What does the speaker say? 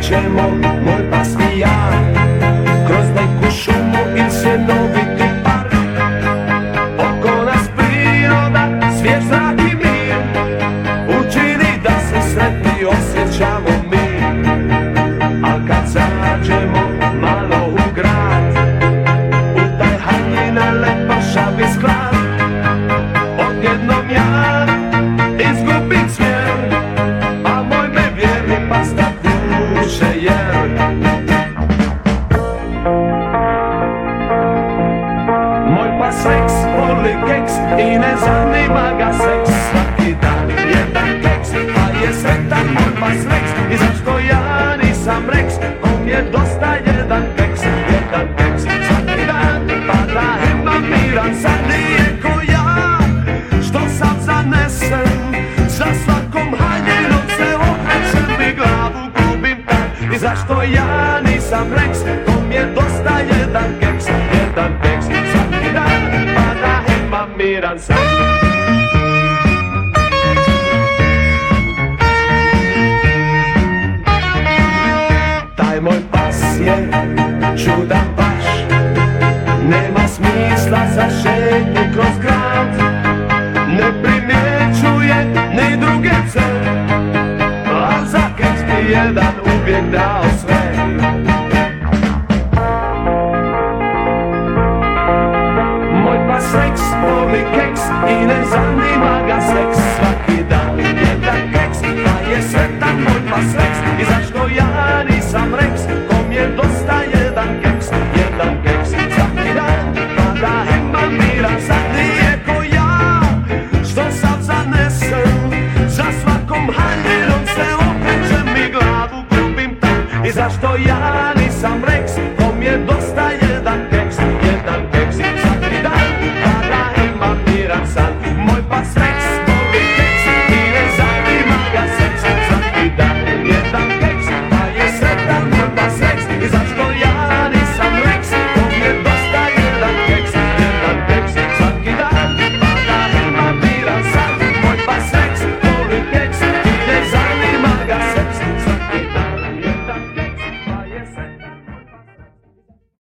ćemo, moj pas i ja, kroz neku šumu ili sjenoviti park. Oko nas priroda, svjež zrak i mir, učini da se sretni osjećamo mi. Al kad zađemo malo u grad, u taj haljina lepošavi sklad, odjednom ja izgubim smjer, a moj me vjerni pas tak vuče jer. Moj pas Rex voli keks i ne zanima ga seks, svaki dan jedan keks, pa je sretan moj pas Rex. I zašto ja nisam Rex, kom je dosta jedan keks, svaki dan, pa da imam miran, sad nije ko ja, što sam zanesen, za svakom haljinom se okrećem i glavu gubim tak. I zašto ja nisam Rex, kom je dosta jedan keks, svaki dan, pa da imam miran san. Taj moj pas je čudan baš, nema smisla za šetnju kroz grad, ne primjećuje ni druge pse, a za keks bi jedan uvijek dao sve. Moj pas Rex voli keks i ne zanima ga seks, svaki dan jedan keks, pa je sretan moj pas Rex. I zašto ja nisam Rex, kom je dosta jedan keks, svaki dan, pa da imam miran, sad nije ko ja, što sam zanesen, za svakom haljinom se okrećem i glavu gubim tak. I zašto ja nisam Rex, kom je dosta jedan